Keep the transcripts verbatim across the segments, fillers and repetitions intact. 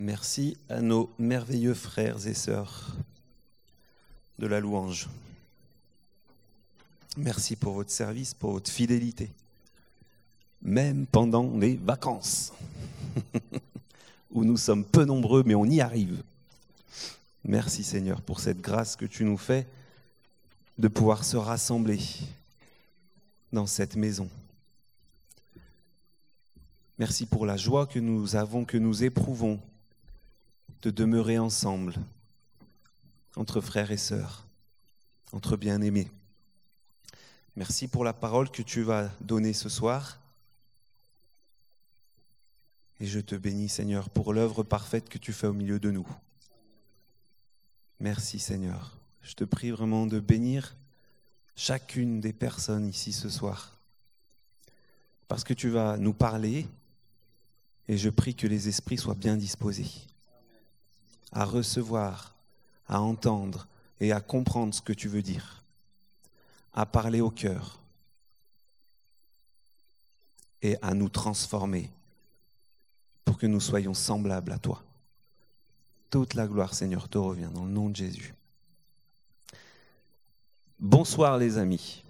Merci à nos merveilleux frères et sœurs de la louange. Merci pour votre service, pour votre fidélité, même pendant les vacances, où nous sommes peu nombreux, mais on y arrive. Merci Seigneur pour cette grâce que tu nous fais de pouvoir se rassembler dans cette maison. Merci pour la joie que nous avons, que nous éprouvons de demeurer ensemble, entre frères et sœurs, entre bien-aimés. Merci pour la parole que tu vas donner ce soir. Et je te bénis, Seigneur, pour l'œuvre parfaite que tu fais au milieu de nous. Merci, Seigneur. Je te prie vraiment de bénir chacune des personnes ici ce soir, parce que tu vas nous parler, et je prie que les esprits soient bien disposés à recevoir, à entendre et à comprendre ce que tu veux dire, à parler au cœur et à nous transformer pour que nous soyons semblables à toi. Toute la gloire, Seigneur, te revient dans le nom de Jésus. Bonsoir les amis.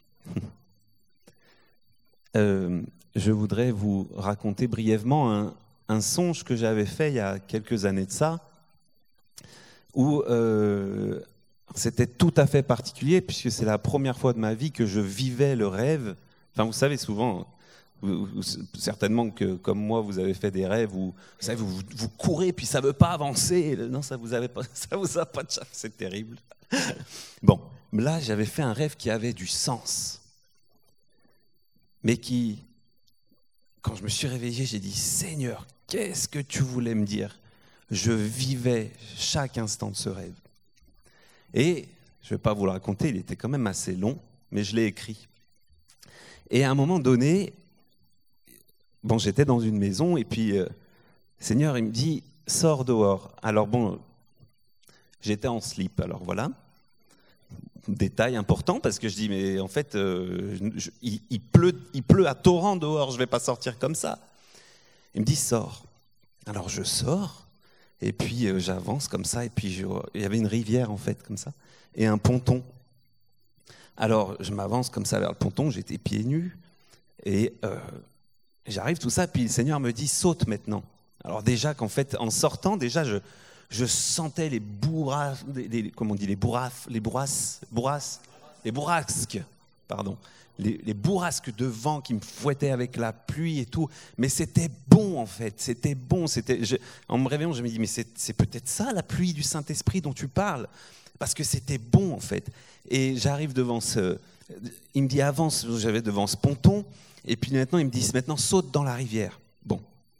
euh, je voudrais vous raconter brièvement un, un songe que j'avais fait il y a quelques années de ça, où euh, c'était tout à fait particulier, puisque c'est la première fois de ma vie que je vivais le rêve. Enfin, vous savez, souvent, vous, vous, certainement que comme moi, vous avez fait des rêves où vous savez, vous, vous courez, puis ça ne veut pas avancer. Non, ça vous avait pas, ça vous a pas de chance, c'est terrible. Bon, là, j'avais fait un rêve qui avait du sens, mais qui, quand je me suis réveillé, j'ai dit, Seigneur, qu'est-ce que tu voulais me dire ? Je vivais chaque instant de ce rêve. Et, je ne vais pas vous le raconter, il était quand même assez long, mais je l'ai écrit. Et à un moment donné, bon, j'étais dans une maison, et puis, euh, Seigneur, il me dit, sors dehors. Alors bon, j'étais en slip, alors voilà. Détail important, parce que je dis, mais en fait, euh, je, il, il, pleut, il pleut à torrent dehors, je ne vais pas sortir comme ça. Il me dit, sors. Alors je sors. Et puis euh, j'avance comme ça, et puis je, il y avait une rivière en fait, comme ça, et un ponton. Alors je m'avance comme ça vers le ponton, j'étais pieds nus, et euh, j'arrive tout ça, puis le Seigneur me dit, saute maintenant. Alors déjà qu'en fait, en sortant, déjà je, je sentais les bourrasques, les, les, comment on dit, les bourrasques, les bourrasques, bourrasques, les bourrasques, pardon. Les, les bourrasques de vent qui me fouettaient avec la pluie et tout, mais c'était bon en fait, c'était bon. C'était, je, en me réveillant, je me dis, mais c'est, c'est peut-être ça la pluie du Saint-Esprit dont tu parles, parce que c'était bon en fait. Et j'arrive devant ce, il me dit avance, j'avais devant ce ponton, et puis maintenant il me dit maintenant saute dans la rivière. Bon,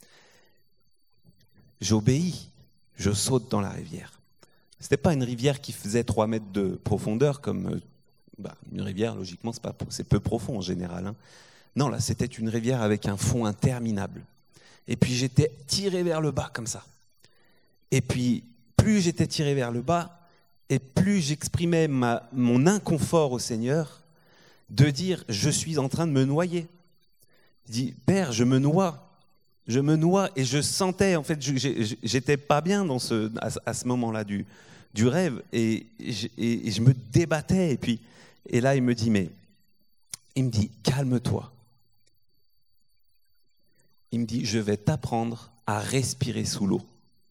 j'obéis, je saute dans la rivière. C'était pas une rivière qui faisait trois mètres de profondeur comme Bah, une rivière, logiquement, c'est, pas, c'est peu profond en général. Hein. Non, là, c'était une rivière avec un fond interminable. Et puis, j'étais tiré vers le bas, comme ça. Et puis, plus j'étais tiré vers le bas, et plus j'exprimais ma, mon inconfort au Seigneur, de dire, je suis en train de me noyer. Je dis, Père, je me noie. Je me noie, et je sentais, en fait, je, j'étais pas bien dans ce, à, à ce moment-là du, du rêve, et, et, et je me débattais, et puis, Et là, il me dit, mais, il me dit, calme-toi. Il me dit, je vais t'apprendre à respirer sous l'eau.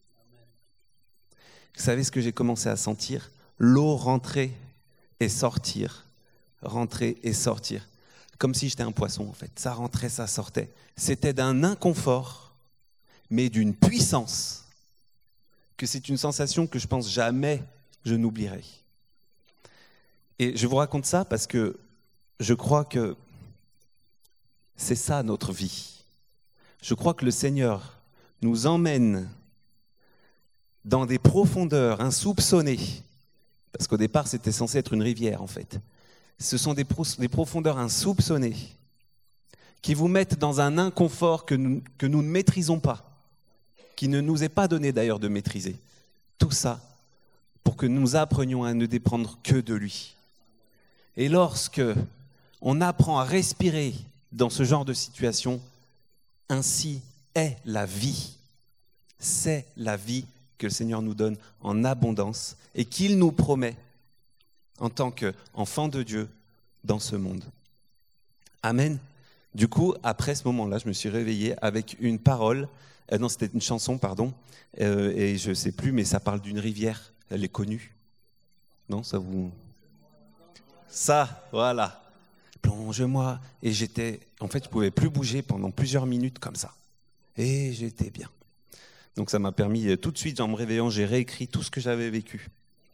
Vous savez ce que j'ai commencé à sentir ? L'eau rentrer et sortir, rentrer et sortir. Comme si j'étais un poisson, en fait. Ça rentrait, ça sortait. C'était d'un inconfort, mais d'une puissance, que c'est une sensation que je pense jamais je n'oublierai. Et je vous raconte ça parce que je crois que c'est ça notre vie. Je crois que le Seigneur nous emmène dans des profondeurs insoupçonnées, parce qu'au départ c'était censé être une rivière en fait. Ce sont des, pro- des profondeurs insoupçonnées qui vous mettent dans un inconfort que nous, que nous ne maîtrisons pas, qui ne nous est pas donné d'ailleurs de maîtriser. Tout ça pour que nous apprenions à ne dépendre que de lui. Et lorsque on apprend à respirer dans ce genre de situation, ainsi est la vie. c'est la vie que le Seigneur nous donne en abondance et qu'il nous promet en tant qu'enfants de Dieu dans ce monde. Amen. Du coup, après ce moment-là, je me suis réveillé avec une parole, euh, non, c'était une chanson, pardon, euh, et je ne sais plus, mais ça parle d'une rivière, elle est connue. Non, ça vous... Ça, voilà. Plonge-moi. Et j'étais, en fait, je ne pouvais plus bouger pendant plusieurs minutes comme ça. Et j'étais bien. Donc ça m'a permis, tout de suite, en me réveillant, j'ai réécrit tout ce que j'avais vécu.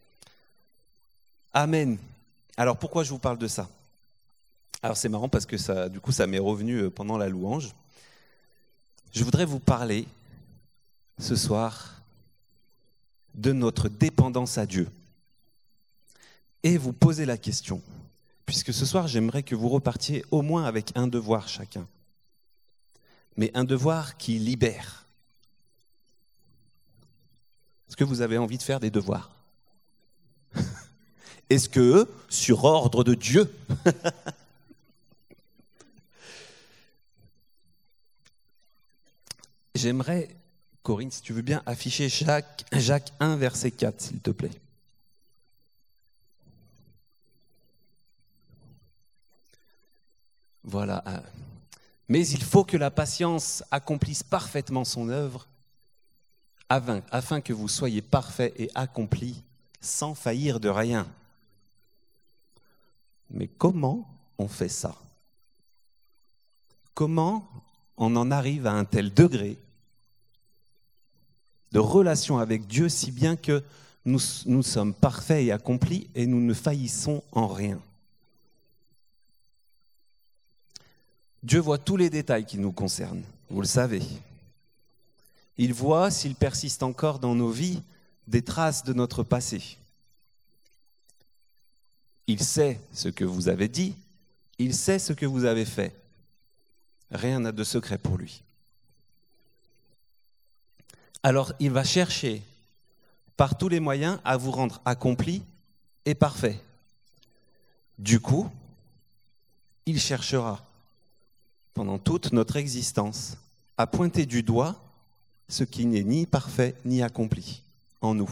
Amen. Alors pourquoi je vous parle de ça ? Alors c'est marrant parce que ça, du coup, ça m'est revenu pendant la louange. Je voudrais vous parler ce soir de notre dépendance à Dieu. Et vous poser la question, puisque ce soir, j'aimerais que vous repartiez au moins avec un devoir chacun. Mais un devoir qui libère. Est-ce que vous avez envie de faire des devoirs ? Est-ce que, sur ordre de Dieu, j'aimerais, Corinne, si tu veux bien, afficher Jacques, Jacques un, verset quatre, s'il te plaît. Voilà. Mais il faut que la patience accomplisse parfaitement son œuvre, afin, afin que vous soyez parfaits et accomplis, sans faillir de rien. Mais comment on fait ça ? Comment on en arrive à un tel degré de relation avec Dieu, si bien que nous, nous sommes parfaits et accomplis et nous ne faillissons en rien ? Dieu voit tous les détails qui nous concernent, vous le savez. Il voit s'il persiste encore dans nos vies des traces de notre passé. Il sait ce que vous avez dit, il sait ce que vous avez fait. Rien n'a de secret pour lui. Alors, il va chercher par tous les moyens à vous rendre accomplis et parfaits. Du coup, il cherchera pendant toute notre existence à pointer du doigt ce qui n'est ni parfait ni accompli en nous.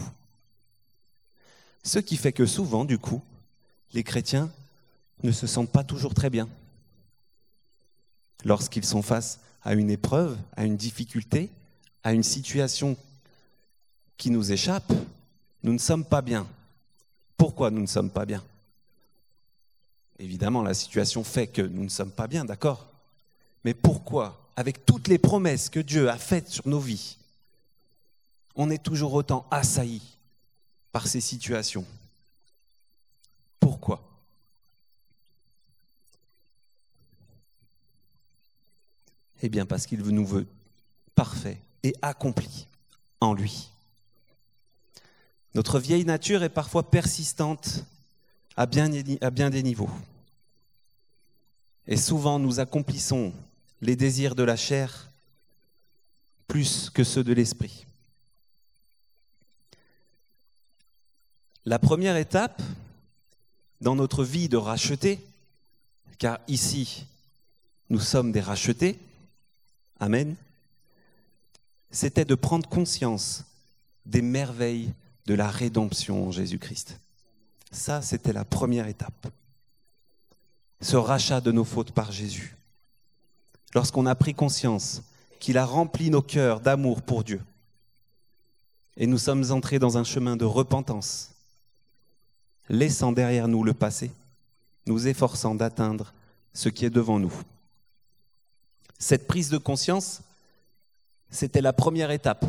Ce qui fait que souvent, du coup, les chrétiens ne se sentent pas toujours très bien. Lorsqu'ils sont face à une épreuve, à une difficulté, à une situation qui nous échappe, nous ne sommes pas bien. Pourquoi nous ne sommes pas bien ? Évidemment, la situation fait que nous ne sommes pas bien, d'accord ? Mais pourquoi, avec toutes les promesses que Dieu a faites sur nos vies, on est toujours autant assailli par ces situations ? Pourquoi ? Eh bien, parce qu'il nous veut parfaits et accomplis en lui. Notre vieille nature est parfois persistante à bien, à bien des niveaux. Et souvent, nous accomplissons les désirs de la chair plus que ceux de l'esprit. La première étape dans notre vie de racheté, car ici, nous sommes des rachetés, amen, c'était de prendre conscience des merveilles de la rédemption en Jésus-Christ. Ça, c'était la première étape. Ce rachat de nos fautes par Jésus. Lorsqu'on a pris conscience qu'il a rempli nos cœurs d'amour pour Dieu. Et nous sommes entrés dans un chemin de repentance, laissant derrière nous le passé, nous efforçant d'atteindre ce qui est devant nous. Cette prise de conscience, c'était la première étape.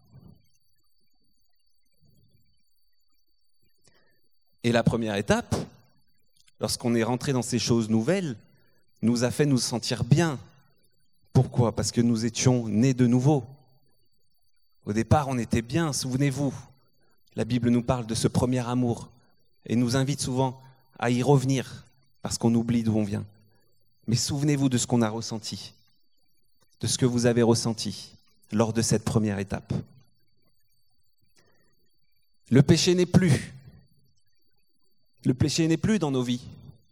Et la première étape, lorsqu'on est rentré dans ces choses nouvelles, nous a fait nous sentir bien. Pourquoi ? Parce que nous étions nés de nouveau. Au départ, on était bien, souvenez-vous. La Bible nous parle de ce premier amour et nous invite souvent à y revenir parce qu'on oublie d'où on vient. Mais souvenez-vous de ce qu'on a ressenti, de ce que vous avez ressenti lors de cette première étape. Le péché n'est plus. Le péché n'est plus dans nos vies.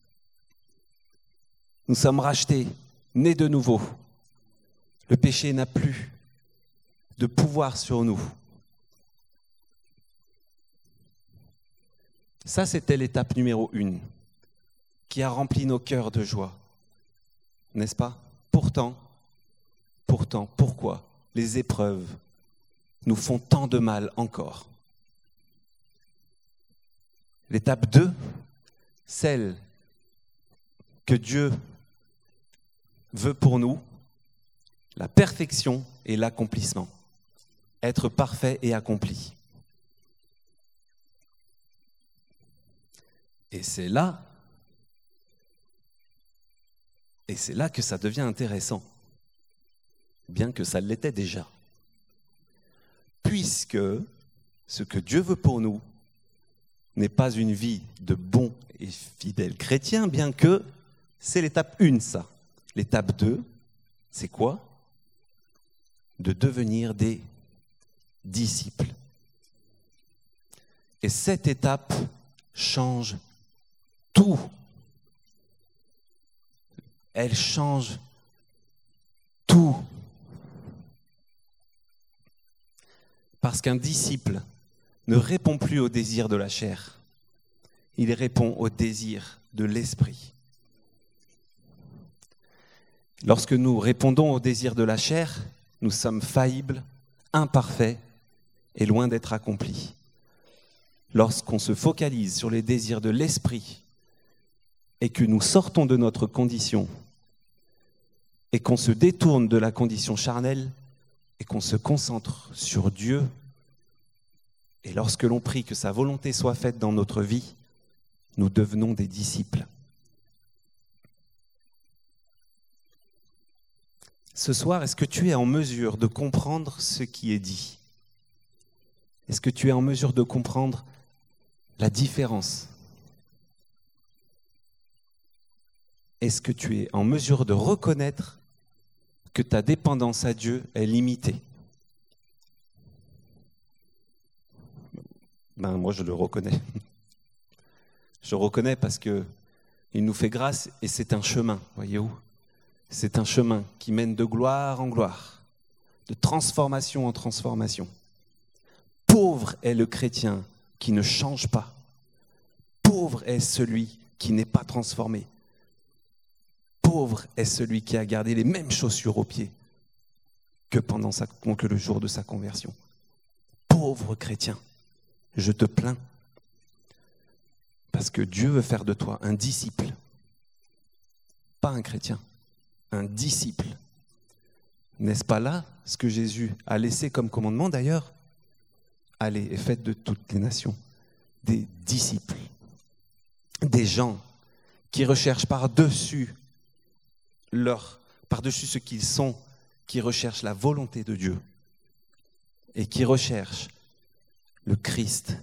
Nous sommes rachetés, nés de nouveau. Le péché n'a plus de pouvoir sur nous. Ça, c'était l'étape numéro une, qui a rempli nos cœurs de joie, n'est-ce pas? Pourtant, pourtant, pourquoi les épreuves nous font tant de mal encore? L'étape deux, celle que Dieu veut pour nous, la perfection et l'accomplissement. Être parfait et accompli. Et c'est là, et c'est là que ça devient intéressant, bien que ça l'était déjà. Puisque ce que Dieu veut pour nous n'est pas une vie de bons et fidèles chrétiens, bien que c'est l'étape un, ça. L'étape deux, c'est quoi? De devenir des disciples. Et cette étape change tout. Elle change tout. Parce qu'un disciple ne répond plus au désir de la chair. Il répond au désir de l'esprit. Lorsque nous répondons au désir de la chair, nous sommes faillibles, imparfaits et loin d'être accomplis. Lorsqu'on se focalise sur les désirs de l'esprit et que nous sortons de notre condition et qu'on se détourne de la condition charnelle et qu'on se concentre sur Dieu, et lorsque l'on prie que sa volonté soit faite dans notre vie, nous devenons des disciples. Ce soir, est-ce que tu es en mesure de comprendre ce qui est dit? Est-ce que tu es en mesure de comprendre la différence? Est-ce que tu es en mesure de reconnaître que ta dépendance à Dieu est limitée? Ben, moi, je le reconnais. Je reconnais parce que il nous fait grâce et c'est un chemin, voyez-vous? C'est un chemin qui mène de gloire en gloire, de transformation en transformation. Pauvre est le chrétien qui ne change pas. Pauvre est celui qui n'est pas transformé. Pauvre est celui qui a gardé les mêmes chaussures aux pieds que pendant sa, que le jour de sa conversion. Pauvre chrétien, je te plains. Parce que Dieu veut faire de toi un disciple. Pas un chrétien, un disciple. N'est-ce pas là ce que Jésus a laissé comme commandement d'ailleurs? Allez et faites de toutes les nations des disciples. Des gens qui recherchent par-dessus leur, par-dessus ce qu'ils sont, qui recherchent la volonté de Dieu et qui recherchent le Christ.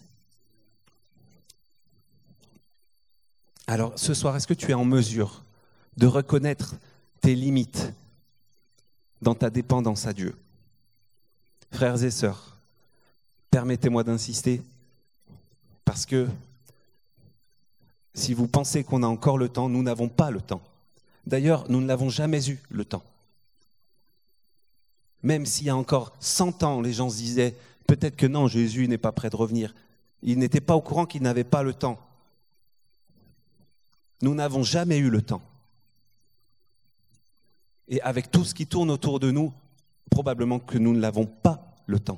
Alors ce soir, est-ce que tu es en mesure de reconnaître tes limites dans ta dépendance à Dieu? Frères et sœurs, permettez-moi d'insister, parce que si vous pensez qu'on a encore le temps, nous n'avons pas le temps. D'ailleurs, nous ne l'avons jamais eu, le temps. Même s'il y a encore cent ans, les gens se disaient peut-être que non, Jésus n'est pas prêt de revenir. Ils n'étaient pas au courant qu'ils n'avaient pas le temps. Nous n'avons jamais eu le temps. Et avec tout ce qui tourne autour de nous, probablement que nous ne l'avons pas le temps.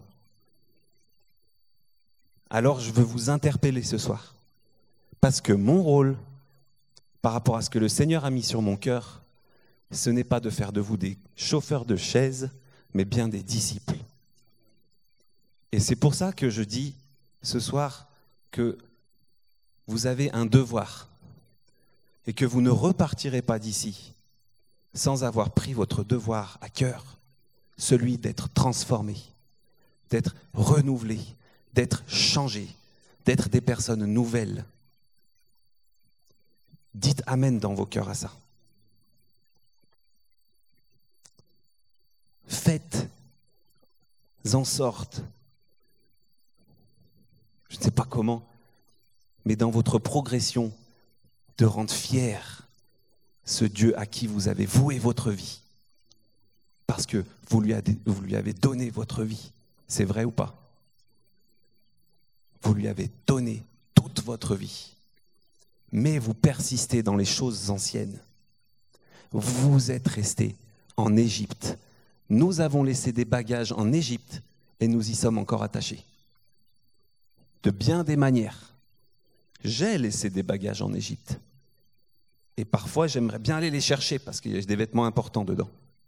Alors je veux vous interpeller ce soir. Parce que mon rôle, par rapport à ce que le Seigneur a mis sur mon cœur, ce n'est pas de faire de vous des chauffeurs de chaises, mais bien des disciples. Et c'est pour ça que je dis ce soir que vous avez un devoir et que vous ne repartirez pas d'ici sans avoir pris votre devoir à cœur, celui d'être transformé, d'être renouvelé, d'être changé, d'être des personnes nouvelles. Dites Amen dans vos cœurs à ça. Faites en sorte, je ne sais pas comment, mais dans votre progression, de rendre fier ce Dieu à qui vous avez voué votre vie. parce que vous lui avez, vous lui avez donné votre vie. C'est vrai ou pas? Vous lui avez donné toute votre vie. Mais vous persistez dans les choses anciennes. Vous êtes restés en Égypte. Nous avons laissé des bagages en Égypte et nous y sommes encore attachés. De bien des manières. J'ai laissé des bagages en Égypte. Et parfois, j'aimerais bien aller les chercher parce qu'il y a des vêtements importants dedans.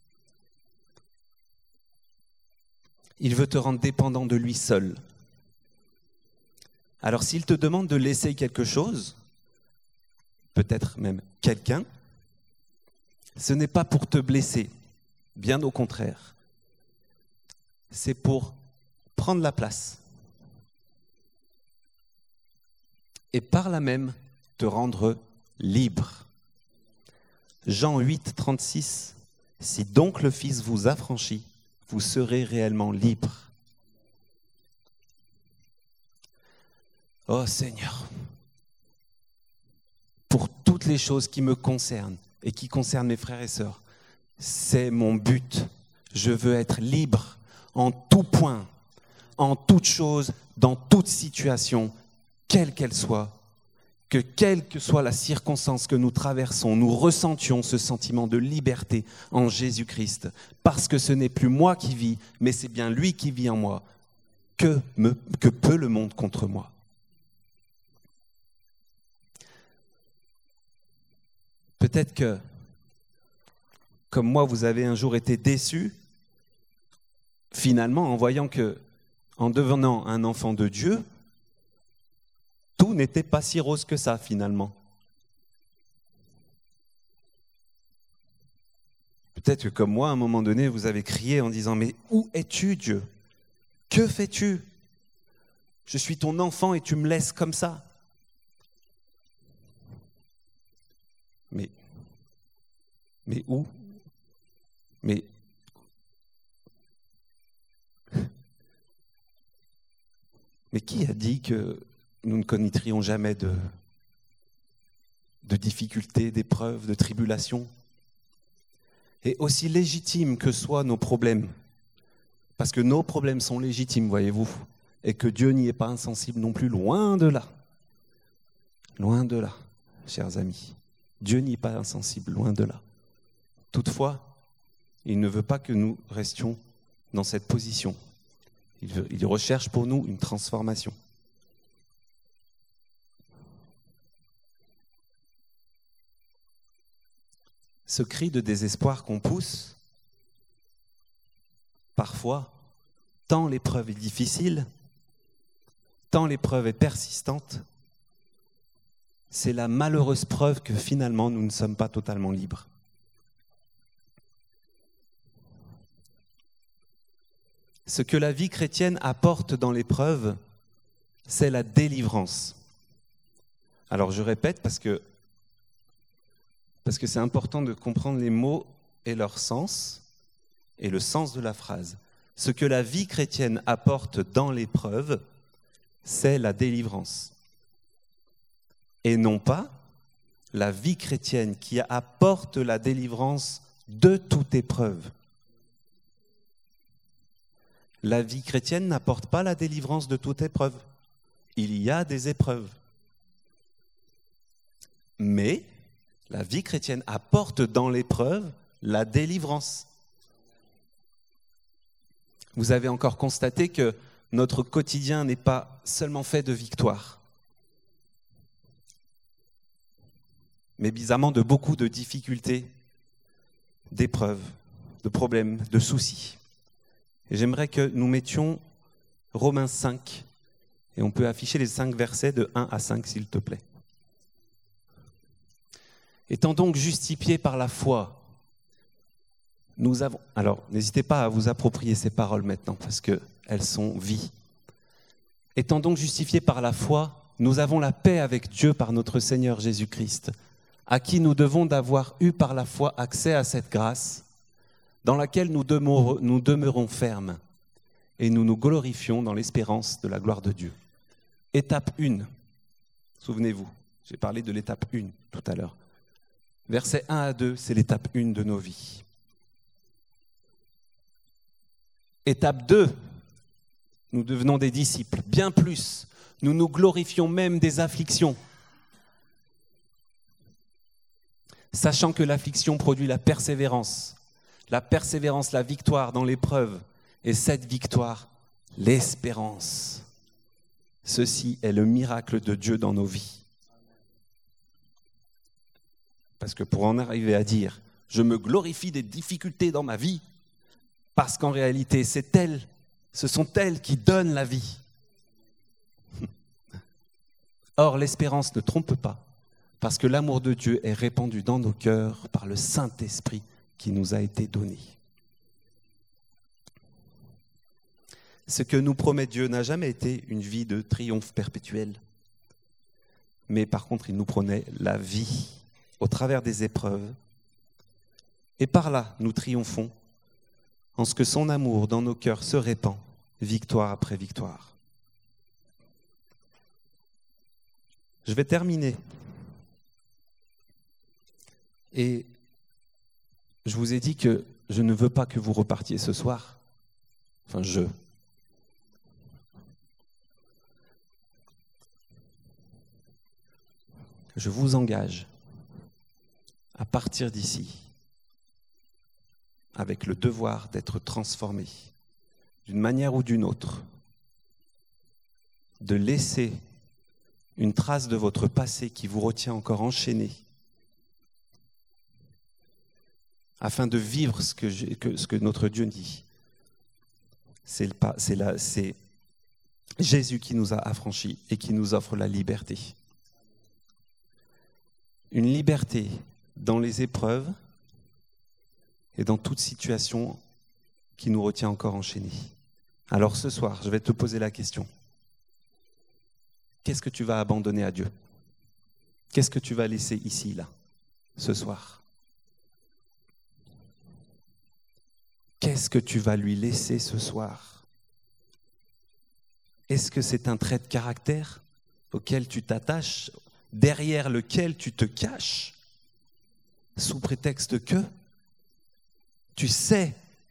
Il veut te rendre dépendant de lui seul. Alors, s'il te demande de laisser quelque chose, peut-être même quelqu'un, ce n'est pas pour te blesser, bien au contraire. C'est pour prendre la place. Et par là même, te rendre libre. Jean huit, trente-six, « Si donc le Fils vous affranchit, vous serez réellement libre. » Oh Seigneur, pour toutes les choses qui me concernent et qui concernent mes frères et sœurs, c'est mon but. Je veux être libre en tout point, en toute chose, dans toute situation, quelle qu'elle soit, que quelle que soit la circonstance que nous traversons, nous ressentions ce sentiment de liberté en Jésus-Christ, parce que ce n'est plus moi qui vis, mais c'est bien lui qui vit en moi. Que, me, que peut le monde contre moi? Peut-être que, comme moi, vous avez un jour été déçus, finalement, en voyant que, en devenant un enfant de Dieu, tout n'était pas si rose que ça, finalement. Peut-être que, comme moi, à un moment donné, vous avez crié en disant « Mais où es-tu, Dieu? Que fais-tu? Je suis ton enfant et tu me laisses comme ça. » Mais, mais où? Mais, mais qui a dit que nous ne connaîtrions jamais de, de difficultés, d'épreuves, de tribulations? Et aussi légitimes que soient nos problèmes, parce que nos problèmes sont légitimes, voyez-vous, et que Dieu n'y est pas insensible non plus, loin de là. Loin de là, chers amis. Dieu n'y est pas insensible, loin de là. Toutefois, il ne veut pas que nous restions dans cette position. Il, veut, il recherche pour nous une transformation. Ce cri de désespoir qu'on pousse, parfois, tant l'épreuve est difficile, tant l'épreuve est persistante, c'est la malheureuse preuve que finalement nous ne sommes pas totalement libres. Ce que la vie chrétienne apporte dans l'épreuve, c'est la délivrance. Alors je répète parce que, parce que c'est important de comprendre les mots et leur sens, et le sens de la phrase. Ce que la vie chrétienne apporte dans l'épreuve, c'est la délivrance. Et non pas la vie chrétienne qui apporte la délivrance de toute épreuve. La vie chrétienne n'apporte pas la délivrance de toute épreuve. Il y a des épreuves. Mais la vie chrétienne apporte dans l'épreuve la délivrance. Vous avez encore constaté que notre quotidien n'est pas seulement fait de victoires, mais bizarrement de beaucoup de difficultés, d'épreuves, de problèmes, de soucis. Et j'aimerais que nous mettions Romains cinq, et on peut afficher les cinq versets de un à cinq, s'il te plaît. Étant donc justifiés par la foi, nous avons... Alors, n'hésitez pas à vous approprier ces paroles maintenant, parce qu'elles sont vie. Étant donc justifiés par la foi, nous avons la paix avec Dieu par notre Seigneur Jésus-Christ, à qui nous devons d'avoir eu par la foi accès à cette grâce, dans laquelle nous demeurons, nous demeurons fermes, et nous nous glorifions dans l'espérance de la gloire de Dieu. Étape un, souvenez-vous, j'ai parlé de l'étape un tout à l'heure. Versets un à deux, c'est l'étape un de nos vies. Étape deux, nous devenons des disciples. Bien plus, nous nous glorifions même des afflictions. Sachant que l'affliction produit la persévérance. La persévérance, la victoire dans l'épreuve. Et cette victoire, l'espérance. Ceci est le miracle de Dieu dans nos vies. Parce que pour en arriver à dire « je me glorifie des difficultés dans ma vie », parce qu'en réalité, c'est elles, ce sont elles qui donnent la vie. Or, l'espérance ne trompe pas, parce que l'amour de Dieu est répandu dans nos cœurs par le Saint-Esprit qui nous a été donné. Ce que nous promet Dieu n'a jamais été une vie de triomphe perpétuel, mais par contre, il nous promet la vie au travers des épreuves. Et par là, nous triomphons en ce que son amour dans nos cœurs se répand, victoire après victoire. Je vais terminer. Et je vous ai dit que je ne veux pas que vous repartiez ce soir. Enfin, je. Je vous engage à partir d'ici avec le devoir d'être transformé d'une manière ou d'une autre, de laisser une trace de votre passé qui vous retient encore enchaîné, afin de vivre ce que, je, que, ce que notre Dieu dit. C'est, le, c'est, la, c'est Jésus qui nous a affranchis et qui nous offre la liberté. Une liberté dans les épreuves et dans toute situation qui nous retient encore enchaînés. Alors ce soir, je vais te poser la question. Qu'est-ce que tu vas abandonner à Dieu ? Qu'est-ce que tu vas laisser ici, là, ce soir ? Qu'est-ce que tu vas lui laisser ce soir ? Est-ce que c'est un trait de caractère auquel tu t'attaches, derrière lequel tu te caches, sous prétexte que tu sais,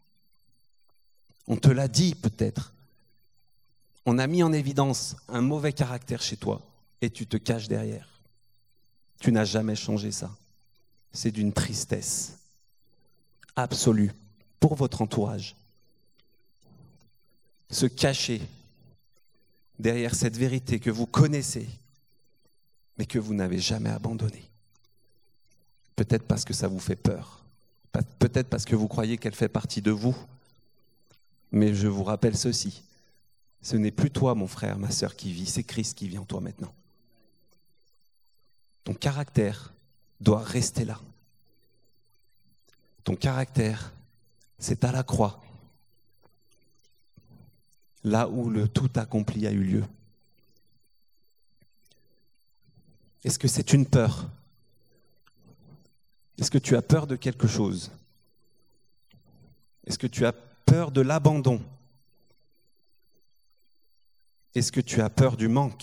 on te l'a dit peut-être, on a mis en évidence un mauvais caractère chez toi et tu te caches derrière. Tu n'as jamais changé ça. C'est d'une tristesse absolue pour votre entourage. Se cacher derrière cette vérité que vous connaissez, mais que vous n'avez jamais abandonnée. Peut-être parce que ça vous fait peur. Peut-être parce que vous croyez qu'elle fait partie de vous. Mais je vous rappelle ceci. Ce n'est plus toi, mon frère, ma sœur, qui vit. C'est Christ qui vit en toi maintenant. Ton caractère doit rester là. Ton caractère, c'est à la croix. Là où le tout accompli a eu lieu. Est-ce que c'est une peur ? Est-ce que tu as peur de quelque chose ? Est-ce que tu as peur de l'abandon ? Est-ce que tu as peur du manque ?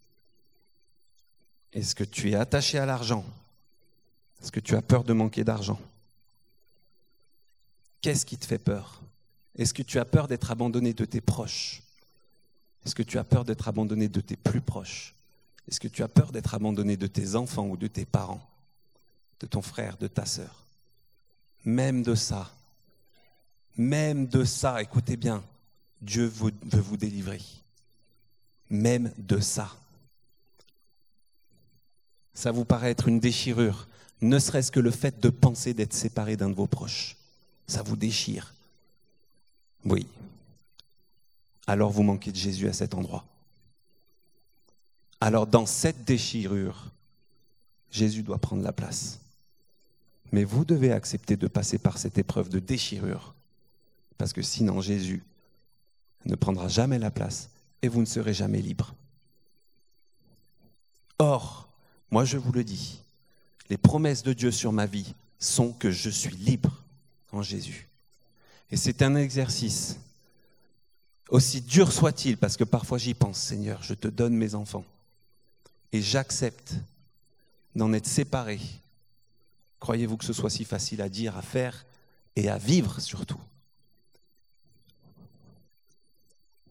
Est-ce que tu es attaché à l'argent ? Est-ce que tu as peur de manquer d'argent ? Qu'est-ce qui te fait peur ? Est-ce que tu as peur d'être abandonné de tes proches ? Est-ce que tu as peur d'être abandonné de tes plus proches ? Est-ce que tu as peur d'être abandonné de tes enfants ou de tes parents ? De ton frère, de ta sœur. Même de ça, même de ça, écoutez bien, Dieu veut vous délivrer. Même de ça. Ça vous paraît être une déchirure, ne serait-ce que le fait de penser d'être séparé d'un de vos proches. Ça vous déchire. Oui. Alors vous manquez de Jésus à cet endroit. Alors dans cette déchirure, Jésus doit prendre la place. Mais vous devez accepter de passer par cette épreuve de déchirure, parce que sinon Jésus ne prendra jamais la place et vous ne serez jamais libre. Or, moi je vous le dis, les promesses de Dieu sur ma vie sont que je suis libre en Jésus. Et c'est un exercice, aussi dur soit-il, parce que parfois j'y pense, Seigneur, je te donne mes enfants, et j'accepte d'en être séparé. Croyez-vous que ce soit si facile à dire, à faire et à vivre surtout ?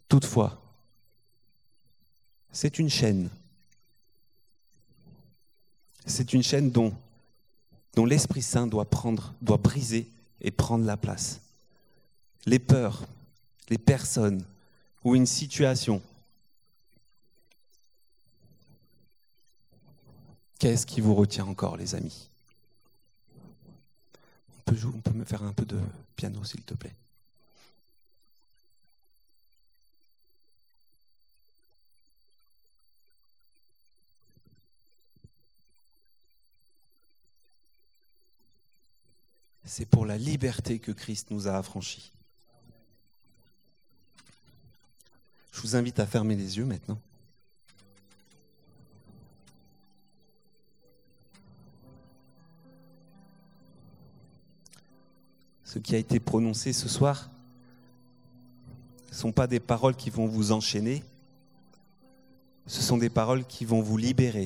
Toutefois, c'est une chaîne. C'est une chaîne dont, dont l'Esprit Saint doit prendre, doit briser et prendre la place. Les peurs, les personnes ou une situation. Qu'est-ce qui vous retient encore, les amis ? On peut jouer, on peut me faire un peu de piano, s'il te plaît. C'est pour la liberté que Christ nous a affranchis. Je vous invite à fermer les yeux maintenant. Ce qui a été prononcé ce soir ne sont pas des paroles qui vont vous enchaîner, ce sont des paroles qui vont vous libérer.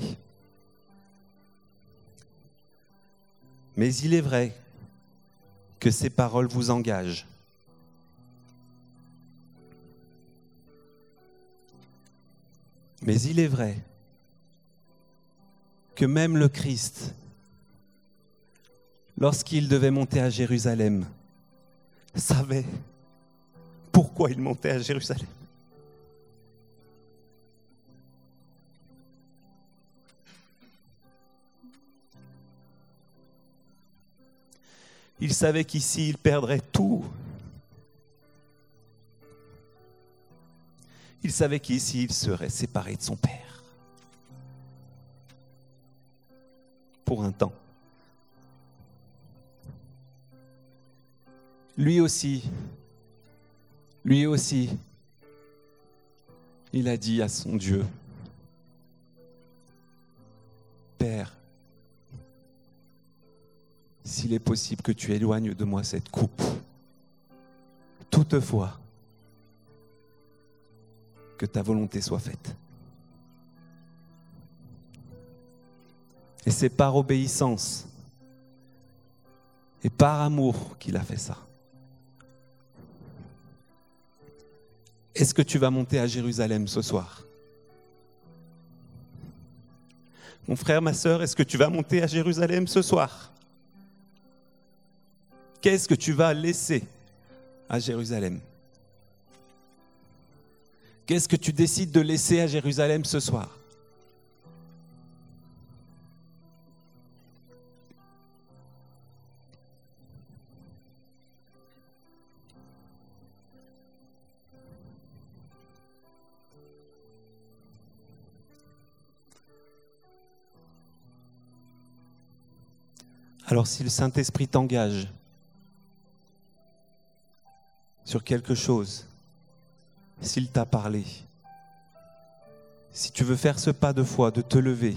Mais il est vrai que ces paroles vous engagent. Mais il est vrai que même le Christ, lorsqu'il devait monter à Jérusalem, savait pourquoi il montait à Jérusalem. Il savait qu'ici, il perdrait tout. Il savait qu'ici, il serait séparé de son Père. Pour un temps. Lui aussi, lui aussi, il a dit à son Dieu, Père, s'il est possible que tu éloignes de moi cette coupe, toutefois, que ta volonté soit faite. Et c'est par obéissance et par amour qu'il a fait ça. Est-ce que tu vas monter à Jérusalem ce soir ? Mon frère, ma sœur, est-ce que tu vas monter à Jérusalem ce soir ? Qu'est-ce que tu vas laisser à Jérusalem ? Qu'est-ce que tu décides de laisser à Jérusalem ce soir ? Alors si le Saint-Esprit t'engage sur quelque chose, s'il t'a parlé, si tu veux faire ce pas de foi, de te lever,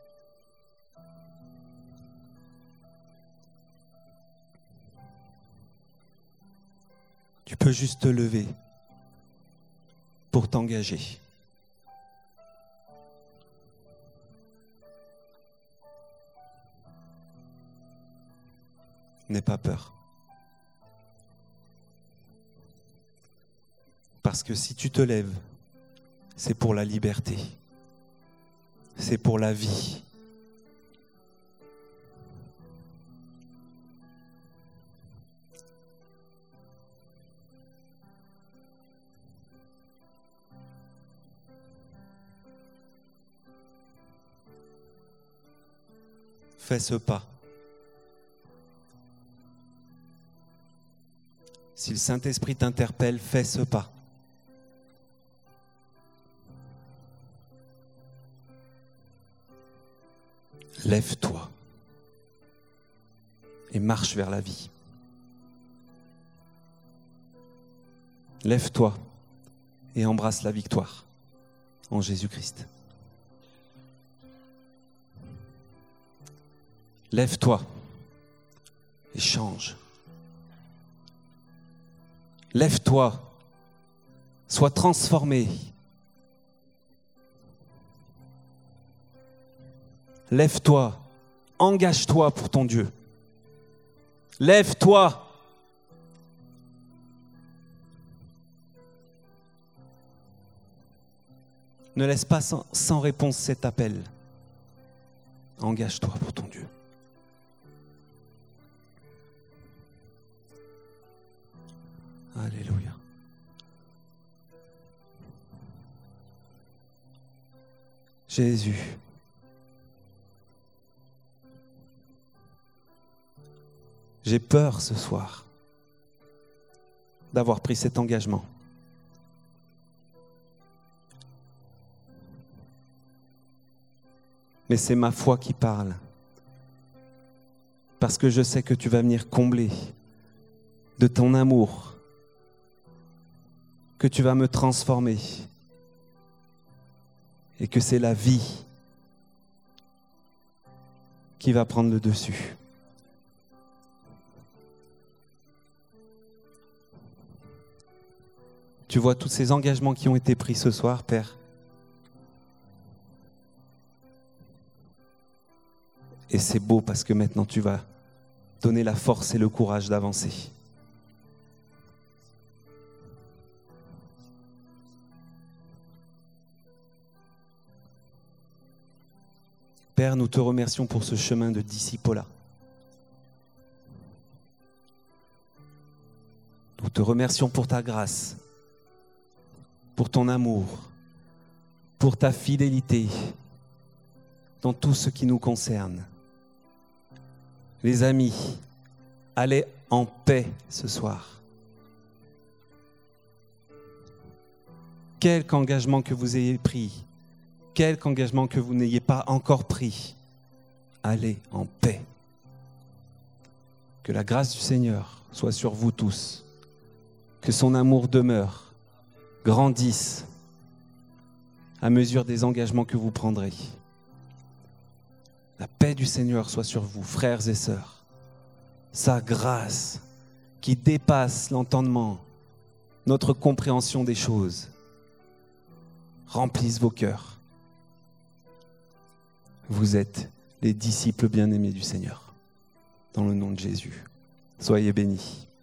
tu peux juste te lever pour t'engager. N'aie pas peur. Parce que si tu te lèves, c'est pour la liberté. C'est pour la vie. Fais ce pas. Si le Saint-Esprit t'interpelle, fais ce pas. Lève-toi et marche vers la vie. Lève-toi et embrasse la victoire en Jésus-Christ. Lève-toi et change. Lève-toi, sois transformé. Lève-toi, engage-toi pour ton Dieu. Lève-toi. Ne laisse pas sans, sans réponse cet appel. Engage-toi pour ton Dieu. Alléluia. Jésus. J'ai peur ce soir d'avoir pris cet engagement. Mais c'est ma foi qui parle. Parce que je sais que tu vas venir combler de ton amour, que tu vas me transformer et que c'est la vie qui va prendre le dessus. Tu vois tous ces engagements qui ont été pris ce soir, Père. Et c'est beau parce que maintenant tu vas donner la force et le courage d'avancer. Père, nous te remercions pour ce chemin de discipolat. Nous te remercions pour ta grâce, pour ton amour, pour ta fidélité dans tout ce qui nous concerne. Les amis, allez en paix ce soir. Quelque engagement que vous ayez pris, quelque engagement que vous n'ayez pas encore pris, allez en paix. Que la grâce du Seigneur soit sur vous tous. Que son amour demeure, grandisse à mesure des engagements que vous prendrez. La paix du Seigneur soit sur vous, frères et sœurs. Sa grâce qui dépasse l'entendement, notre compréhension des choses, remplisse vos cœurs. Vous êtes les disciples bien-aimés du Seigneur. Dans le nom de Jésus. Soyez bénis.